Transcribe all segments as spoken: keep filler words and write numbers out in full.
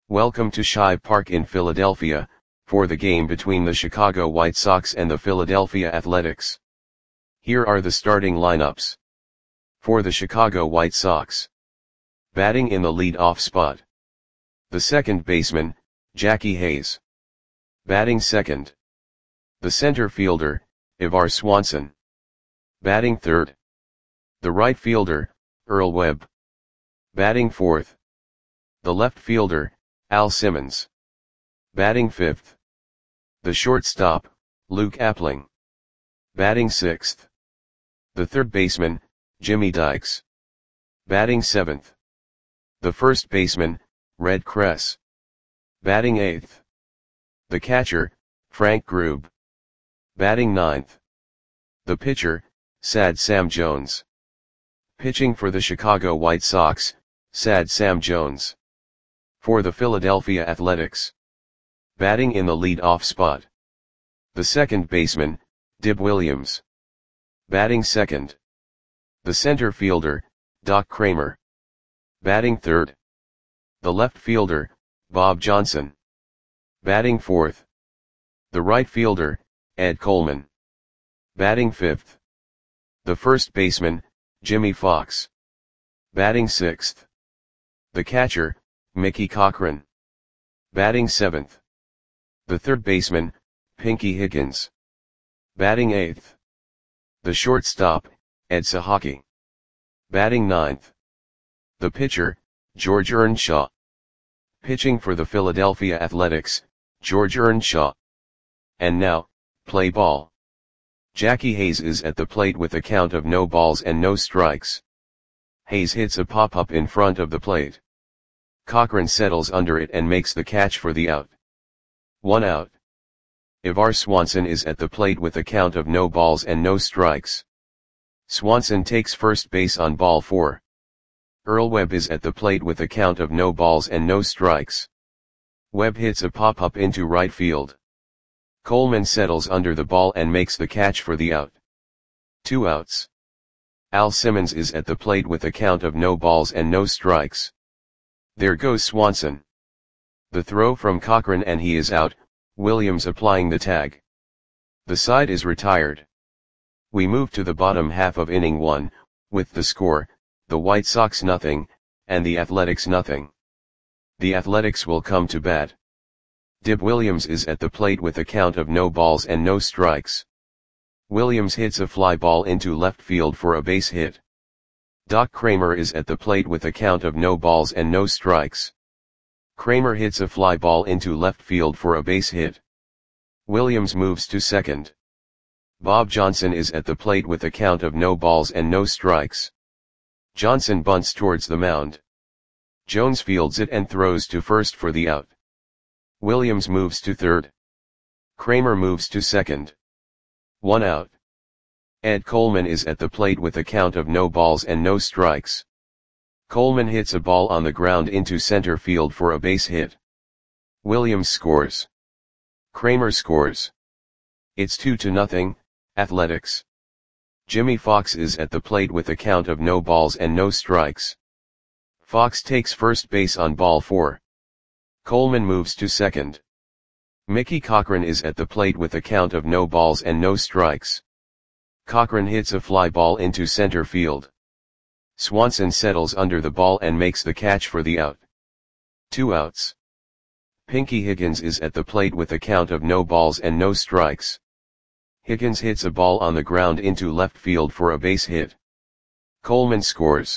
Welcome to Shibe Park in Philadelphia, for the game between the Chicago White Sox and the Philadelphia Athletics. Here are the starting lineups. For the Chicago White Sox. Batting in the lead-off spot. The second baseman, Jackie Hayes. Batting second. The center fielder, Ivar Swanson. Batting third. The right fielder, Earl Webb. Batting fourth. The left fielder, Al Simmons. Batting fifth. The shortstop, Luke Appling. Batting sixth. The third baseman, Jimmy Dykes. Batting seventh. The first baseman, Red Kress. Batting eighth. The catcher, Frank Grube. Batting ninth. The pitcher, Sad Sam Jones. Pitching for the Chicago White Sox, Sad Sam Jones. For the Philadelphia Athletics. Batting in the lead-off spot. The second baseman, Dib Williams. Batting second. The center fielder, Doc Kramer. Batting third. The left fielder, Bob Johnson. Batting fourth. The right fielder, Ed Coleman. Batting fifth. The first baseman, Jimmy Fox. Batting sixth. The catcher, Mickey Cochrane. Batting seventh. The third baseman, Pinky Higgins. Batting eighth. The shortstop, Ed Sahaki. Batting ninth. The pitcher, George Earnshaw. Pitching for the Philadelphia Athletics, George Earnshaw. And now, play ball. Jackie Hayes is at the plate with a count of no balls and no strikes. Hayes hits a pop-up in front of the plate. Cochrane settles under it and makes the catch for the out. One out. Ivar Swanson is at the plate with a count of no balls and no strikes. Swanson takes first base on ball four. Earl Webb is at the plate with a count of no balls and no strikes. Webb hits a pop-up into right field. Coleman settles under the ball and makes the catch for the out. Two outs. Al Simmons is at the plate with a count of no balls and no strikes. There goes Swanson. The throw from Cochrane and he is out, Williams applying the tag. The side is retired. We move to the bottom half of inning one, with the score, the White Sox nothing, and the Athletics nothing. The Athletics will come to bat. Dib Williams is at the plate with a count of no balls and no strikes. Williams hits a fly ball into left field for a base hit. Doc Kramer is at the plate with a count of no balls and no strikes. Kramer hits a fly ball into left field for a base hit. Williams moves to second. Bob Johnson is at the plate with a count of no balls and no strikes. Johnson bunts towards the mound. Jones fields it and throws to first for the out. Williams moves to third. Kramer moves to second. One out. Ed Coleman is at the plate with a count of no balls and no strikes. Coleman hits a ball on the ground into center field for a base hit. Williams scores. Kramer scores. It's two to nothing, Athletics. Jimmy Fox is at the plate with a count of no balls and no strikes. Fox takes first base on ball four. Coleman moves to second. Mickey Cochrane is at the plate with a count of no balls and no strikes. Cochrane hits a fly ball into center field. Swanson settles under the ball and makes the catch for the out. Two outs. Pinky Higgins is at the plate with a count of no balls and no strikes. Higgins hits a ball on the ground into left field for a base hit. Coleman scores.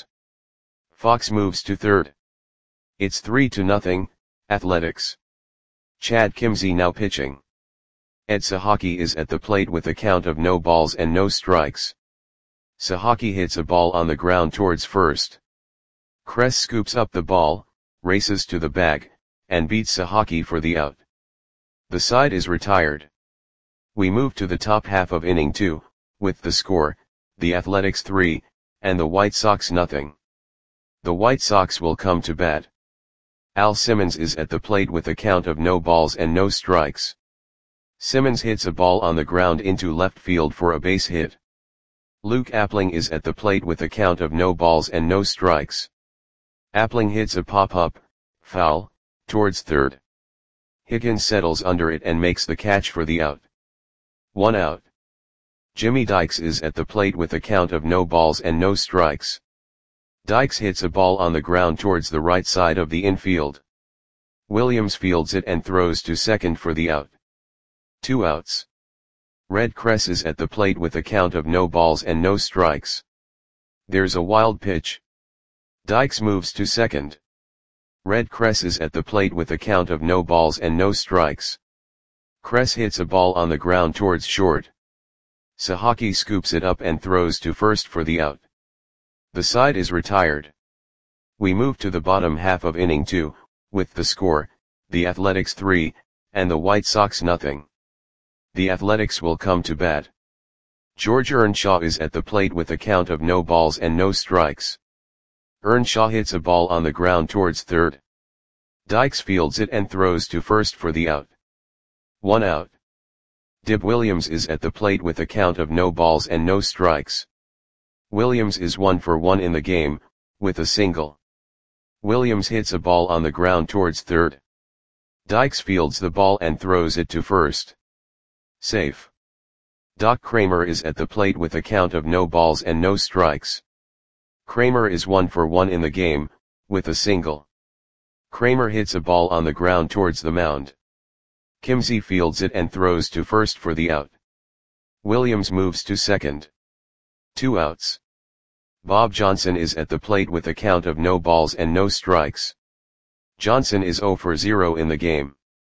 Fox moves to third. It's three to nothing, Athletics. Chad Kimzey now pitching. Ed Sahaki is at the plate with a count of no balls and no strikes. Sahaki hits a ball on the ground towards first. Kress scoops up the ball, races to the bag, and beats Sahaki for the out. The side is retired. We move to the top half of inning two, with the score, the Athletics three, and the White Sox nothing. The White Sox will come to bat. Al Simmons is at the plate with a count of no balls and no strikes. Simmons hits a ball on the ground into left field for a base hit. Luke Appling is at the plate with a count of no balls and no strikes. Appling hits a pop-up, foul, towards third. Higgins settles under it and makes the catch for the out. One out. Jimmy Dykes is at the plate with a count of no balls and no strikes. Dykes hits a ball on the ground towards the right side of the infield. Williams fields it and throws to second for the out. Two outs. Red Cress is at the plate with a count of no balls and no strikes. There's a wild pitch. Dykes moves to second. Red Cress is at the plate with a count of no balls and no strikes. Cress hits a ball on the ground towards short. Sahaki scoops it up and throws to first for the out. The side is retired. We move to the bottom half of inning two, with the score, the Athletics three, and the White Sox nothing. The Athletics will come to bat. George Earnshaw is at the plate with a count of no balls and no strikes. Earnshaw hits a ball on the ground towards third. Dykes fields it and throws to first for the out. One out. Dib Williams is at the plate with a count of no balls and no strikes. Williams is one for one in the game, with a single. Williams hits a ball on the ground towards third. Dykes fields the ball and throws it to first. Safe. Doc Kramer is at the plate with a count of no balls and no strikes. Kramer is one for one in the game, with a single. Kramer hits a ball on the ground towards the mound. Kimzey fields it and throws to first for the out. Williams moves to second. Two outs. Bob Johnson is at the plate with a count of no balls and no strikes. Johnson is zero for zero in the game.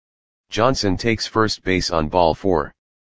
Johnson takes first base on ball four.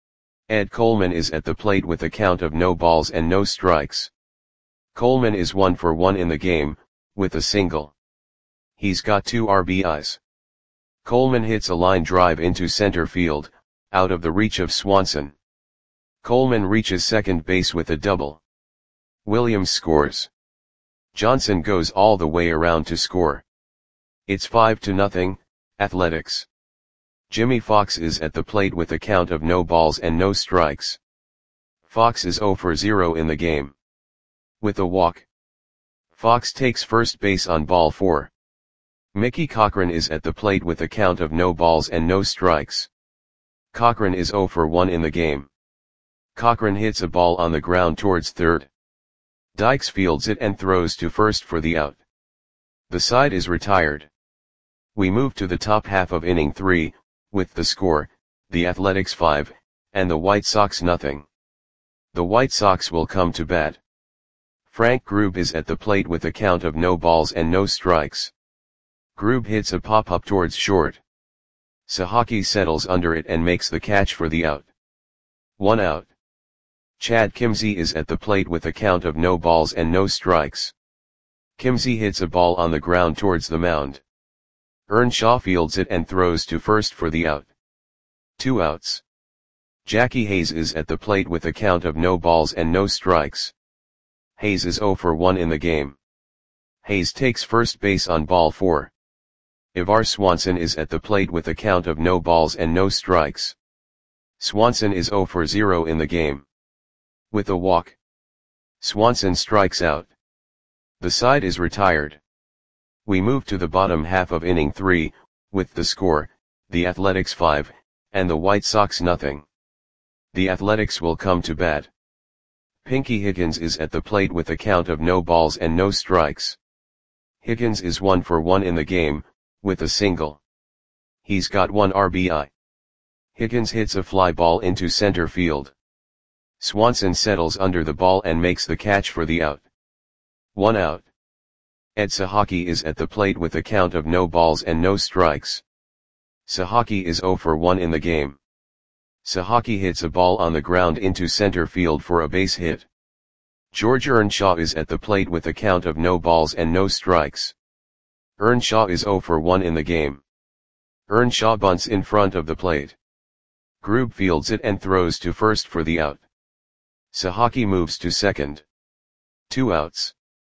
Ed Coleman is at the plate with a count of no balls and no strikes. Coleman is one for one in the game, with a single. He's got two R B Is. Coleman hits a line drive into center field, out of the reach of Swanson. Coleman reaches second base with a double. Williams scores. Johnson goes all the way around to score. It's five to nothing, Athletics. Jimmy Fox is at the plate with a count of no balls and no strikes. Fox is zero for zero in the game. With a walk. Fox takes first base on ball four. Mickey Cochran is at the plate with a count of no balls and no strikes. Cochran is zero for one in the game. Cochran hits a ball on the ground towards third. Dykes fields it and throws to first for the out. The side is retired. We move to the top half of inning three, with the score, the Athletics five, and the White Sox nothing. The White Sox will come to bat. Frank Grube is at the plate with a count of no balls and no strikes. Grube hits a pop-up towards short. Sahaki settles under it and makes the catch for the out. One out. Chad Kimzey is at the plate with a count of no balls and no strikes. Kimzey hits a ball on the ground towards the mound. Earnshaw fields it and throws to first for the out. Two outs. Jackie Hayes is at the plate with a count of no balls and no strikes. Hayes is zero for one in the game. Hayes takes first base on ball four. Ivar Swanson is at the plate with a count of no balls and no strikes. Swanson is zero for zero in the game. With a walk. Swanson strikes out. The side is retired. We move to the bottom half of inning three, with the score, the Athletics five, and the White Sox nothing. The Athletics will come to bat. Pinky Higgins is at the plate with a count of no balls and no strikes. Higgins is one for one in the game, with a single. He's got one R B I. Higgins hits a fly ball into center field. Swanson settles under the ball and makes the catch for the out. One out. Ed Sahaki is at the plate with a count of no balls and no strikes. Sahaki is zero for one in the game. Sahaki hits a ball on the ground into center field for a base hit. George Earnshaw is at the plate with a count of no balls and no strikes. Earnshaw is zero for one in the game. Earnshaw bunts in front of the plate. Grube fields it and throws to first for the out. Sahaki moves to second. Two outs.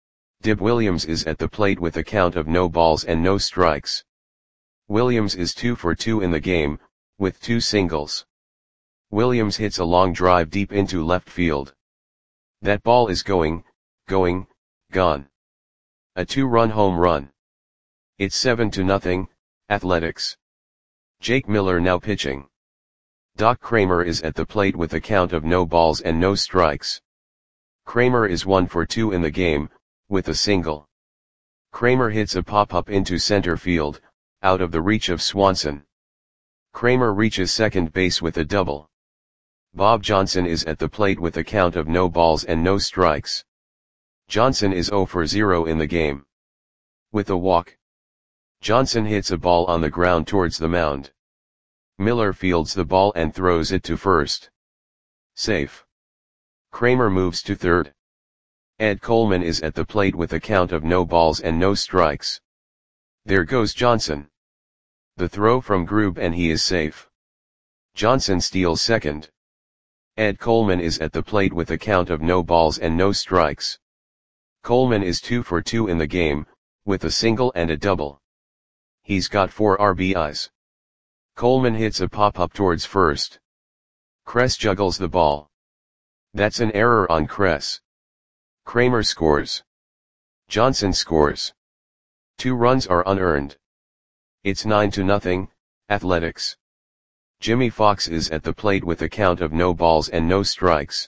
Dib Williams is at the plate with a count of no balls and no strikes. Williams is two for two in the game, with two singles. Williams hits a long drive deep into left field. That ball is going, going, gone. A two-run home run. It's seven to nothing, Athletics. Jake Miller now pitching. Doc Kramer is at the plate with a count of no balls and no strikes. Kramer is one for two in the game, with a single. Kramer hits a pop-up into center field, out of the reach of Swanson. Kramer reaches second base with a double. Bob Johnson is at the plate with a count of no balls and no strikes. Johnson is zero for zero in the game. With a walk. Johnson hits a ball on the ground towards the mound. Miller fields the ball and throws it to first. Safe. Kramer moves to third. Ed Coleman is at the plate with a count of no balls and no strikes. There goes Johnson. The throw from Grube and he is safe. Johnson steals second. Ed Coleman is at the plate with a count of no balls and no strikes. Coleman is two for two in the game, with a single and a double. He's got four R B Is. Coleman hits a pop-up towards first. Kress juggles the ball. That's an error on Kress. Kramer scores. Johnson scores. Two runs are unearned. It's nine to nothing, Athletics. Jimmy Fox is at the plate with a count of no balls and no strikes.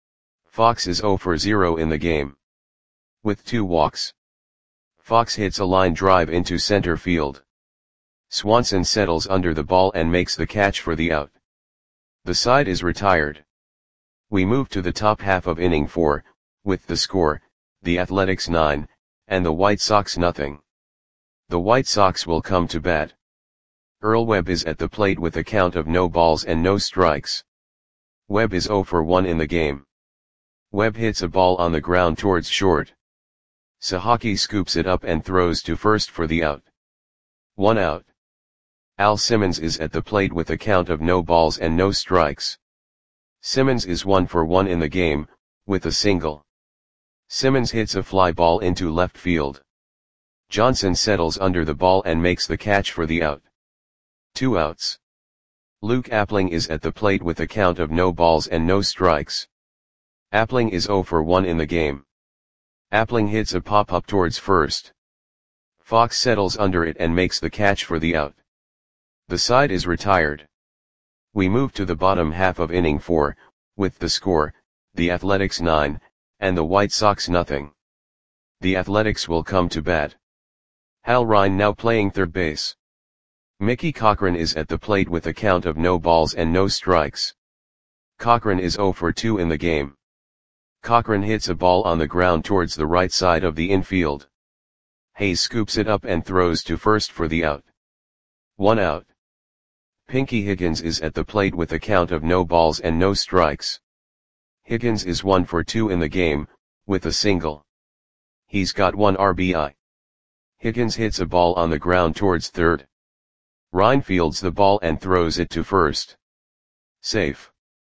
Fox is zero for zero in the game. With two walks. Fox hits a line drive into center field. Swanson settles under the ball and makes the catch for the out. The side is retired. We move to the top half of inning four, with the score, the Athletics nine, and the White Sox nothing. The White Sox will come to bat. Earl Webb is at the plate with a count of no balls and no strikes. Webb is zero for one in the game. Webb hits a ball on the ground towards short. Sahaki scoops it up and throws to first for the out. One out. Al Simmons is at the plate with a count of no balls and no strikes. Simmons is one for one in the game, with a single. Simmons hits a fly ball into left field. Johnson settles under the ball and makes the catch for the out. Two outs. Luke Appling is at the plate with a count of no balls and no strikes. Appling is zero for one in the game. Appling hits a pop-up towards first. Fox settles under it and makes the catch for the out. The side is retired. We move to the bottom half of inning four, with the score, the Athletics nine, and the White Sox nothing. The Athletics will come to bat. Hal Ryan now playing third base. Mickey Cochran is at the plate with a count of no balls and no strikes. Cochran is zero for two in the game. Cochran hits a ball on the ground towards the right side of the infield. Hayes scoops it up and throws to first for the out. One out. Pinky Higgins is at the plate with a count of no balls and no strikes. Higgins is one for two in the game, with a single. He's got one R B I. Higgins hits a ball on the ground towards third. Ryan fields the ball and throws it to first. Safe.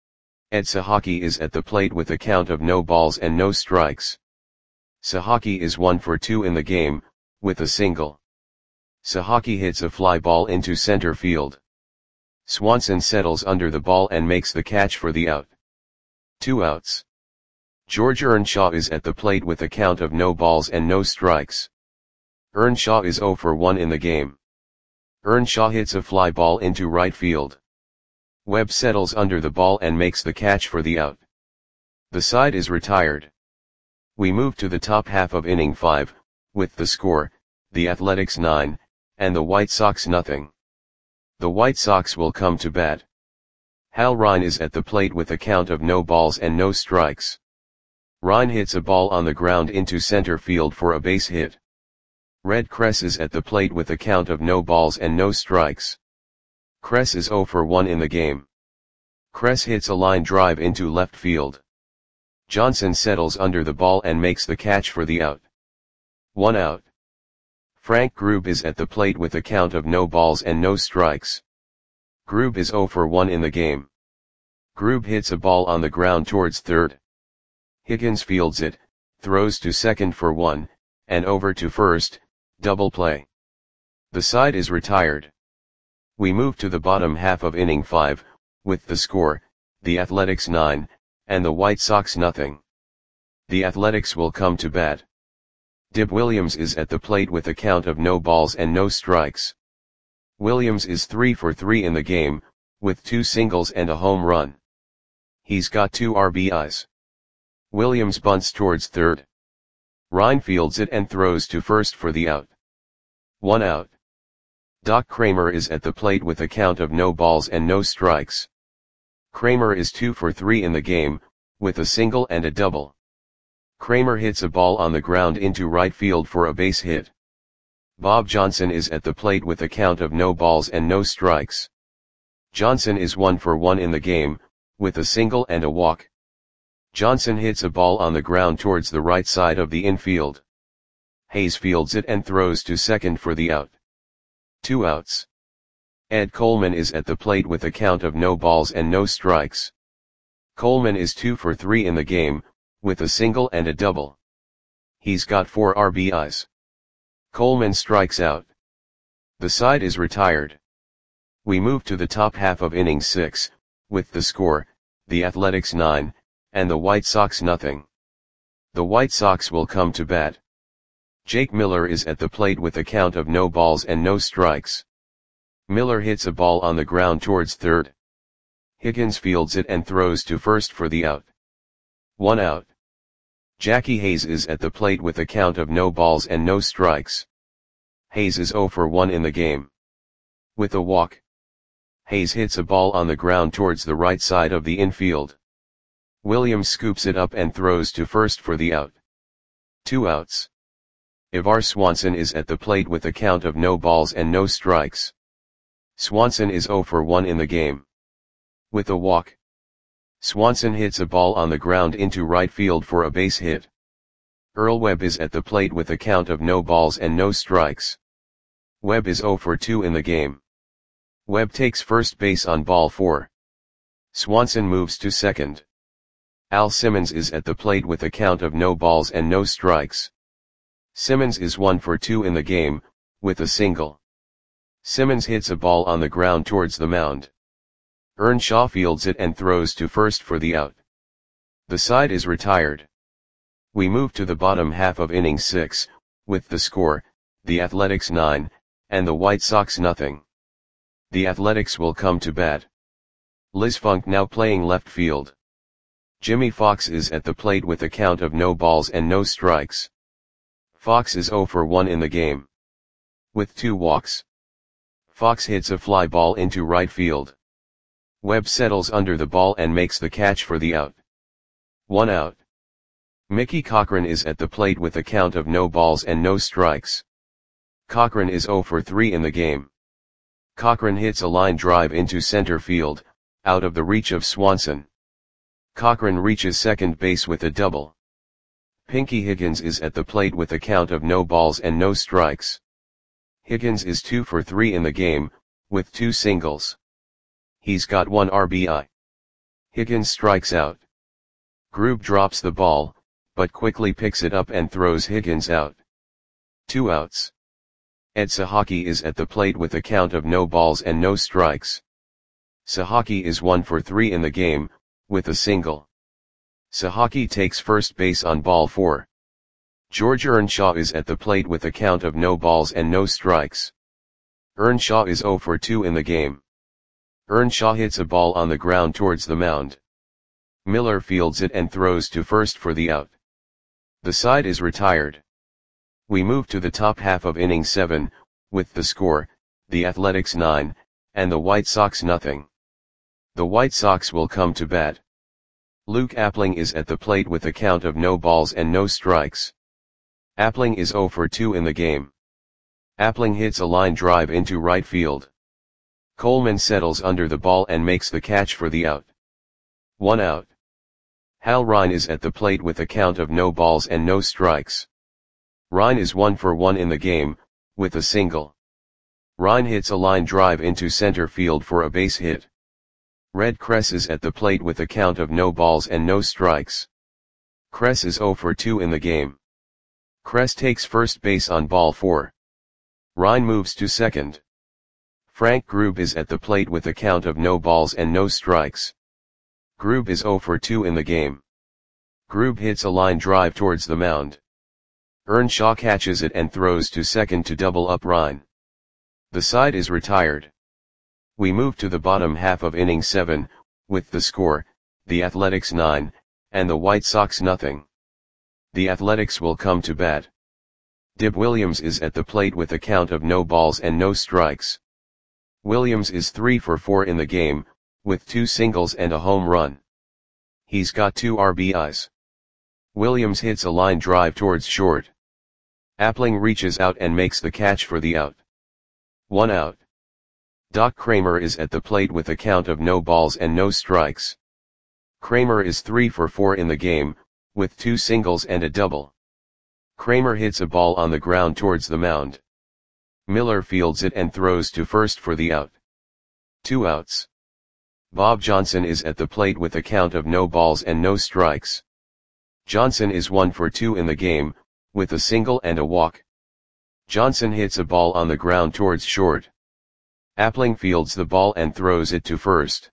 Ed Sahaki is at the plate with a count of no balls and no strikes. Sahaki is one for two in the game, with a single. Sahaki hits a fly ball into center field. Swanson settles under the ball and makes the catch for the out. Two outs. George Earnshaw is at the plate with a count of no balls and no strikes. Earnshaw is zero for one in the game. Earnshaw hits a fly ball into right field. Webb settles under the ball and makes the catch for the out. The side is retired. We move to the top half of inning five, with the score, the Athletics nine, and the White Sox nothing. The White Sox will come to bat. Hal Ryan is at the plate with a count of no balls and no strikes. Ryan hits a ball on the ground into center field for a base hit. Red Kress is at the plate with a count of no balls and no strikes. Kress is zero for one in the game. Kress hits a line drive into left field. Johnson settles under the ball and makes the catch for the out. One out. Frank Grube is at the plate with a count of no balls and no strikes. Grube is zero for one in the game. Grube hits a ball on the ground towards third. Higgins fields it, throws to second for one, and over to first, double play. The side is retired. We move to the bottom half of inning five, with the score, the Athletics nine, and the White Sox nothing. The Athletics will come to bat. Dib Williams is at the plate with a count of no balls and no strikes. Williams is three for three in the game, with two singles and a home run. He's got two R B Is. Williams bunts towards third. Ryan fields it and throws to first for the out. One out. Doc Kramer is at the plate with a count of no balls and no strikes. Kramer is two for three in the game, with a single and a double. Kramer hits a ball on the ground into right field for a base hit. Bob Johnson is at the plate with a count of no balls and no strikes. Johnson is one for one in the game, with a single and a walk. Johnson hits a ball on the ground towards the right side of the infield. Hayes fields it and throws to second for the out. Two outs. Ed Coleman is at the plate with a count of no balls and no strikes. Coleman is two for three in the game, with a single and a double. He's got four R B Is. Coleman strikes out. The side is retired. We move to the top half of inning six, with the score, the Athletics nine, and the White Sox nothing. The White Sox will come to bat. Jake Miller is at the plate with a count of no balls and no strikes. Miller hits a ball on the ground towards third. Higgins fields it and throws to first for the out. One out. Jackie Hayes is at the plate with a count of no balls and no strikes. Hayes is zero for one in the game. With a walk. Hayes hits a ball on the ground towards the right side of the infield. Williams scoops it up and throws to first for the out. Two outs. Ivar Swanson is at the plate with a count of no balls and no strikes. Swanson is zero for one in the game. With a walk. Swanson hits a ball on the ground into right field for a base hit. Earl Webb is at the plate with a count of no balls and no strikes. Webb is zero for two in the game. Webb takes first base on ball four. Swanson moves to second. Al Simmons is at the plate with a count of no balls and no strikes. Simmons is one for two in the game, with a single. Simmons hits a ball on the ground towards the mound. Earnshaw fields it and throws to first for the out. The side is retired. We move to the bottom half of inning six, with the score, the Athletics nine, and the White Sox nothing. The Athletics will come to bat. Liz Funk now playing left field. Jimmy Fox is at the plate with a count of no balls and no strikes. Fox is zero for one in the game. With two walks. Fox hits a fly ball into right field. Webb settles under the ball and makes the catch for the out. One out. Mickey Cochran is at the plate with a count of no balls and no strikes. Cochran is zero for three in the game. Cochran hits a line drive into center field, out of the reach of Swanson. Cochran reaches second base with a double. Pinky Higgins is at the plate with a count of no balls and no strikes. Higgins is two for three in the game, with two singles. He's got one R B I. Higgins strikes out. Grube drops the ball, but quickly picks it up and throws Higgins out. Two outs. Ed Sahaki is at the plate with a count of no balls and no strikes. Sahaki is one for three in the game, with a single. Sahaki takes first base on ball four. George Earnshaw is at the plate with a count of no balls and no strikes. Earnshaw is zero for two in the game. Earnshaw hits a ball on the ground towards the mound. Miller fields it and throws to first for the out. The side is retired. We move to the top half of inning seven, with the score, the Athletics nine, and the White Sox nothing. The White Sox will come to bat. Luke Appling is at the plate with a count of no balls and no strikes. Appling is zero for two in the game. Appling hits a line drive into right field. Coleman settles under the ball and makes the catch for the out. One out. Hal Rine is at the plate with a count of no balls and no strikes. Rine is one for one in the game, with a single. Rine hits a line drive into center field for a base hit. Red Kress is at the plate with a count of no balls and no strikes. Kress is zero for two in the game. Kress takes first base on ball four. Rine moves to second. Frank Grube is at the plate with a count of no balls and no strikes. Grube is zero for two in the game. Grube hits a line drive towards the mound. Earnshaw catches it and throws to second to double up Rine. The side is retired. We move to the bottom half of inning seven, with the score, the Athletics nine, and the White Sox nothing. The Athletics will come to bat. Dib Williams is at the plate with a count of no balls and no strikes. Williams is three for four in the game, with two singles and a home run. He's got two R B Is. Williams hits a line drive towards short. Appling reaches out and makes the catch for the out. One out. Doc Kramer is at the plate with a count of no balls and no strikes. Kramer is three for four in the game, with two singles and a double. Kramer hits a ball on the ground towards the mound. Miller fields it and throws to first for the out. Two outs. Bob Johnson is at the plate with a count of no balls and no strikes. Johnson is one for two in the game, with a single and a walk. Johnson hits a ball on the ground towards short. Appling fields the ball and throws it to first.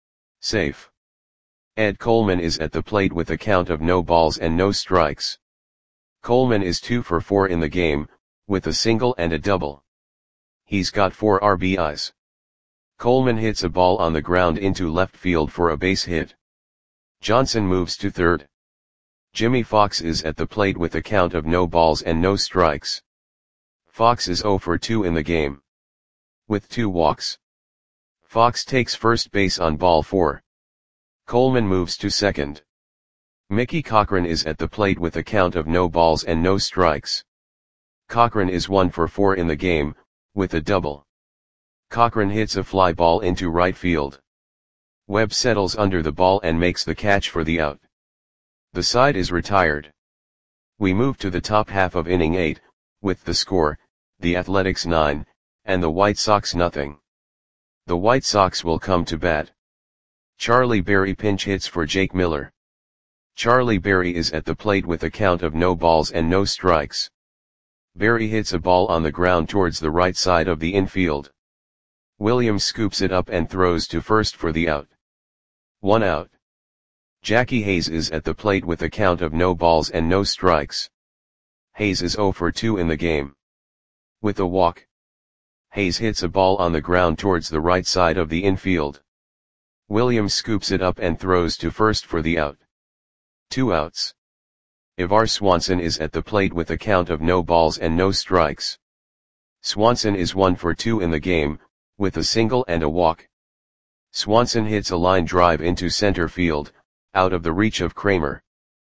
Safe. Ed Coleman is at the plate with a count of no balls and no strikes. Coleman is two for four in the game, with a single and a double. He's got four R B Is. Coleman hits a ball on the ground into left field for a base hit. Johnson moves to third. Jimmy Fox is at the plate with a count of no balls and no strikes. Fox is zero for two in the game, with two walks. Fox takes first base on ball four. Coleman moves to second. Mickey Cochrane is at the plate with a count of no balls and no strikes. Cochrane is one for four in the game, with a double. Cochrane hits a fly ball into right field. Webb settles under the ball and makes the catch for the out. The side is retired. We move to the top half of inning eight, with the score, the Athletics nine, and the White Sox nothing. The White Sox will come to bat. Charlie Berry pinch hits for Jake Miller. Charlie Berry is at the plate with a count of no balls and no strikes. Berry hits a ball on the ground towards the right side of the infield. Williams scoops it up and throws to first for the out. One out. Jackie Hayes is at the plate with a count of no balls and no strikes. Hayes is zero for two in the game, with a walk. Hayes hits a ball on the ground towards the right side of the infield. Williams scoops it up and throws to first for the out. Two outs. Ivar Swanson is at the plate with a count of no balls and no strikes. Swanson is one for two in the game, with a single and a walk. Swanson hits a line drive into center field, out of the reach of Kramer.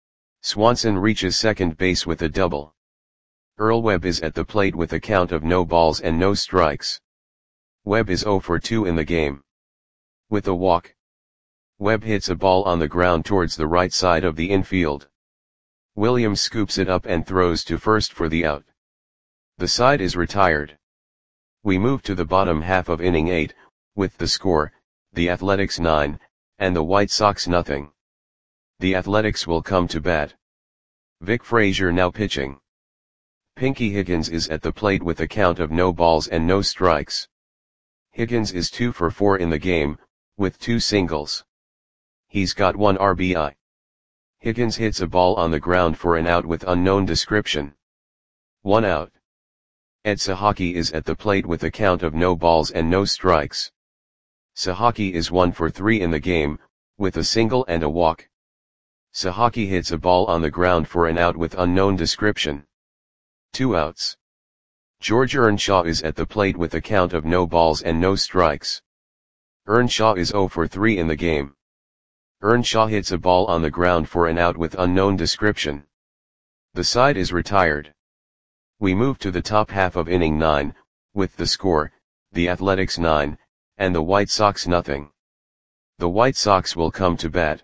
Swanson reaches second base with a double. Earl Webb is at the plate with a count of no balls and no strikes. Webb is zero for two in the game, with a walk. Webb hits a ball on the ground towards the right side of the infield. Williams scoops it up and throws to first for the out. The side is retired. We move to the bottom half of inning eight, with the score, the Athletics nine, and the White Sox nothing. The Athletics will come to bat. Vic Frazier now pitching. Pinky Higgins is at the plate with a count of no balls and no strikes. Higgins is two for four in the game, with two singles. He's got one R B I. Higgins hits a ball on the ground for an out with unknown description. One out. Ed Sahaki is at the plate with a count of no balls and no strikes. Sahaki is one for three in the game, with a single and a walk. Sahaki hits a ball on the ground for an out with unknown description. Two outs. George Earnshaw is at the plate with a count of no balls and no strikes. Earnshaw is zero for three in the game. Earnshaw hits a ball on the ground for an out with unknown description. The side is retired. We move to the top half of inning nine, with the score, the Athletics nine, and the White Sox nothing. The White Sox will come to bat.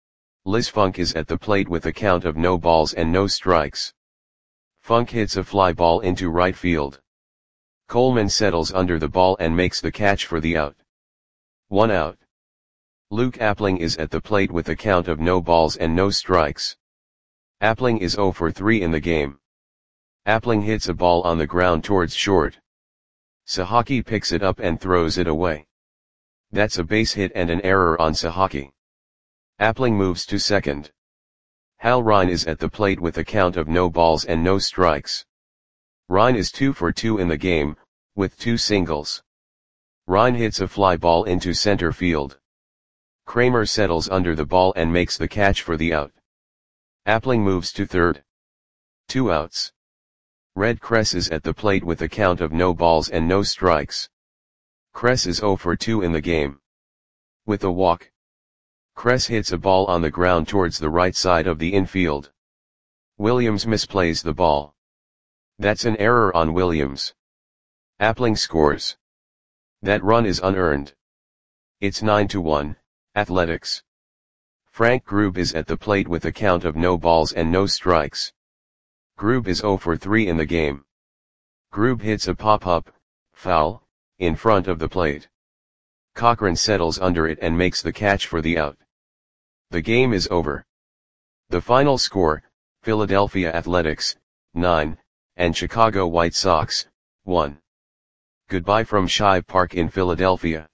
Liz Funk is at the plate with a count of no balls and no strikes. Funk hits a fly ball into right field. Coleman settles under the ball and makes the catch for the out. One out. Luke Appling is at the plate with a count of no balls and no strikes. Appling is zero for three in the game. Appling hits a ball on the ground towards short. Sahaki picks it up and throws it away. That's a base hit and an error on Sahaki. Appling moves to second. Hal Rine is at the plate with a count of no balls and no strikes. Rine is two for two in the game, with two singles. Ryan hits a fly ball into center field. Kramer settles under the ball and makes the catch for the out. Appling moves to third. Two outs. Red Kress is at the plate with a count of no balls and no strikes. Kress is zero for two in the game. With a walk, Kress hits a ball on the ground towards the right side of the infield. Williams misplays the ball. That's an error on Williams. Appling scores. That run is unearned. It's nine to one, Athletics. Frank Grube is at the plate with a count of no balls and no strikes. Grube is zero for three in the game. Grube hits a pop-up, foul, in front of the plate. Cochran settles under it and makes the catch for the out. The game is over. The final score, Philadelphia Athletics, nine, and Chicago White Sox, one. Goodbye from Shive Park in Philadelphia.